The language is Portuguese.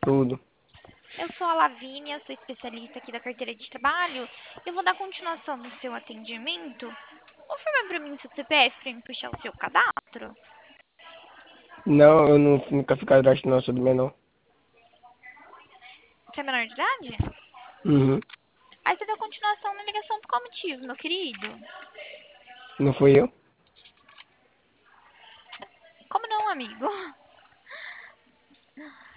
tudo. Eu sou a Lavínia, sou especialista aqui da carteira de trabalho. Eu vou dar continuação no seu atendimento. Confirma pra mim seu CPF pra me puxar o seu cadastro. Não, eu nunca fui cadastro não, sou do menor. Você é menor de idade? Uhum. Aí você dá continuação na ligação por qual motivo, meu querido? Não fui eu? Como não, amigo?